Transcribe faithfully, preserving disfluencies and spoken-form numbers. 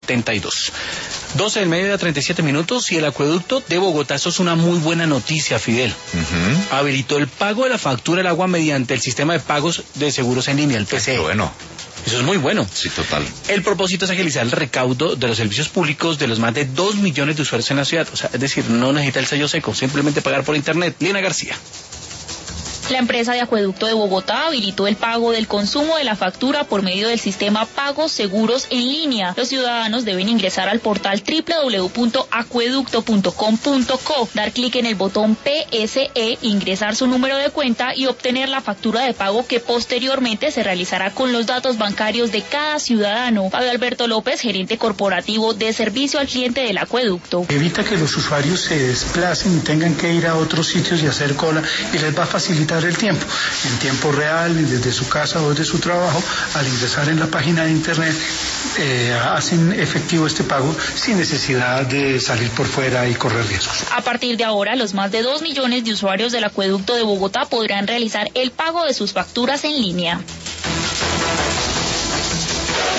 setenta y dos. doce del mediodía, treinta y siete minutos, y el acueducto de Bogotá, eso es una muy buena noticia, Fidel. Uh-huh. Habilitó el pago de la factura del agua mediante el sistema de pagos de seguros en línea, el P C E. Qué bueno. Eso es muy bueno. Sí, total. El propósito es agilizar el recaudo de los servicios públicos de los más de dos millones de usuarios en la ciudad. O sea, es decir, no necesita el sello seco, simplemente pagar por internet. Lina García. La empresa de acueducto de Bogotá habilitó el pago del consumo de la factura por medio del sistema Pagos Seguros en línea. Los ciudadanos deben ingresar al portal doble u doble u doble u punto acueducto punto com punto co, dar clic en el botón P S E, ingresar su número de cuenta y obtener la factura de pago que posteriormente se realizará con los datos bancarios de cada ciudadano. Fabio Alberto López, gerente corporativo de servicio al cliente del acueducto. Evita que los usuarios se desplacen y tengan que ir a otros sitios y hacer cola, y les va a facilitar el tiempo, en tiempo real, desde su casa o desde su trabajo. Al ingresar en la página de internet, eh, hacen efectivo este pago sin necesidad de salir por fuera y correr riesgos. A partir de ahora, los más de dos millones de usuarios del acueducto de Bogotá podrán realizar el pago de sus facturas en línea.